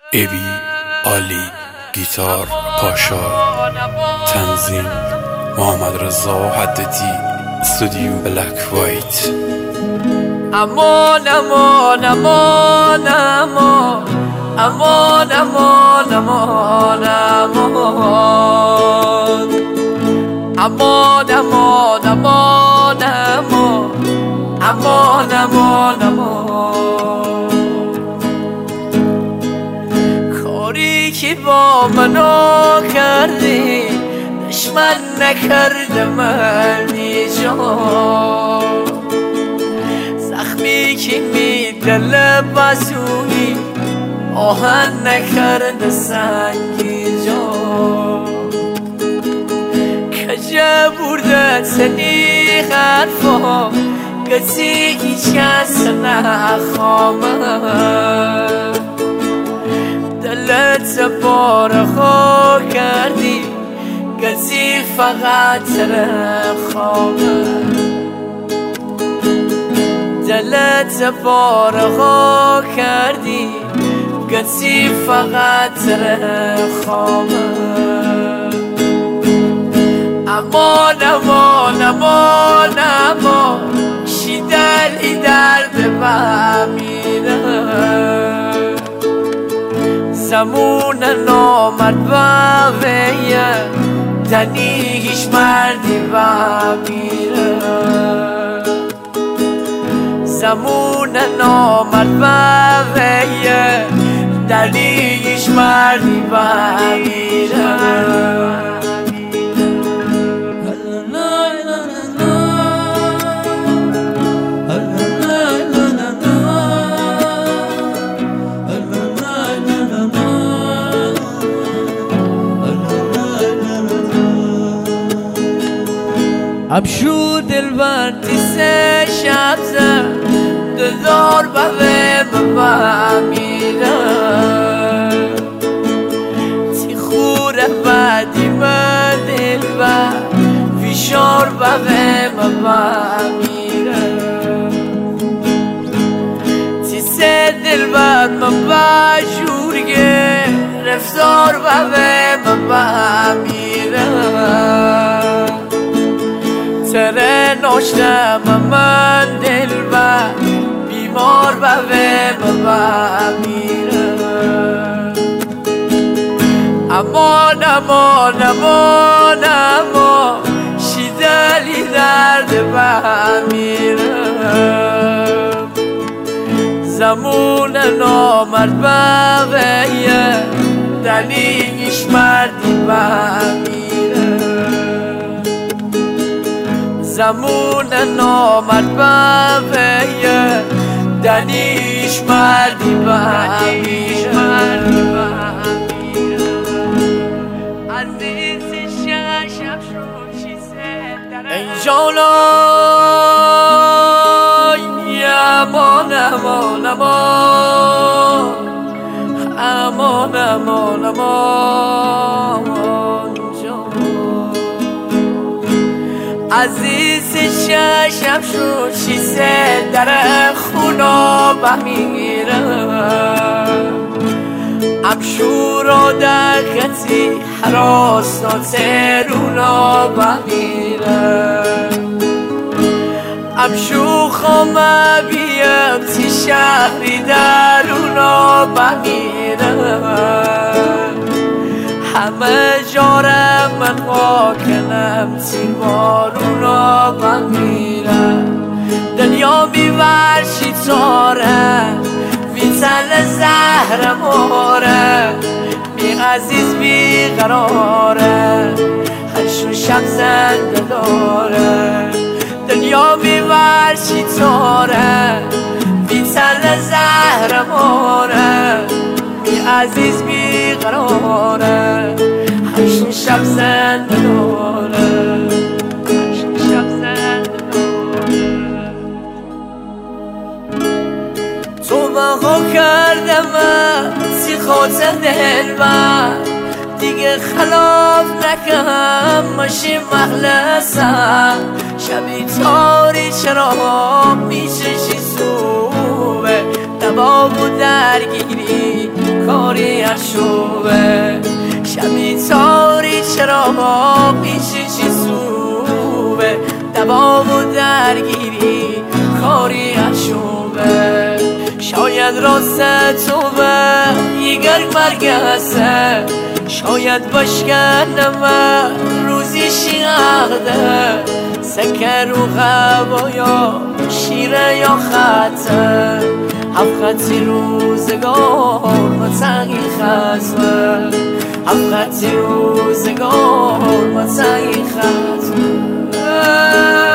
ابی علی گیتار پاشا تنظیم محمد رضا حددی استودیو بلک وایت. امان امان امان امان امان امان امان امان امان امان امان امان امان کاری که با منو کردی دشمن نکرده من جان، زخمی که میدل بازویی آهن نکرده سنگی جان، کجا برده تنی حرفا کسی هیچ کس نخوامه، دلت بارها کردی کسی فقط خوامه، دلت بارها کردی کسی فقط خوامه. امان امان امان امان شیدلی درد بمیره، زمون نامرد ویه دنی هیچ مردی بمیره، زمون نامرد ویه دنی هیچ مردی بمیره. ابشو دلبر تیسه شب زد دلدار به بمیره، تی خوره بدی من دلبر فیشار به بمیره، تیسه دلبر من بجورگه رفتار به بمیره، تره ناشتم من دلبر بیمار به بمیره. امان امان امان امان شیدلی درد بمیره، زمون نامرد بویه دلیش مردی بمیره، زمون نامرد بویه دنیش مردی بمیره. عزیز شب شو چیزه ای جانای امان امان امان امان امان امان عزیز شب شو چیزه در خونا بمیره، امشورا در کتی حراسات رونا بمیره، امشو خامه بیم تی شهری درونا بمیره، همه جارم من خاکنم تیمارونا بمیره، دنیا میورشی تاره میتل زهر ماره، بی عزیز بی قراره هشو شب زنده داره، دنیا میورشی تاره میتل زهر ماره، بی عزیز بی قراره هشت شب زنده داره، هشت شب زنده داره. تو بها کردم سی خاطر دلبر دیگه خلاف نکم ماشی مخلصم، شبی تاری چرا میشه شی سوبه دبا و درگیری کاری اشوبه شبی تاری چراغا پیشی چی سوبه دوام و درگیری کاری اشوبه شاید راست تو به یگر برگسته شاید بشکنم روزی شیغده سکر و غوایا شیره یا خطه هفخطی روزگار ما تنگی خزمه هفخطی روزگار ما تنگی خزمه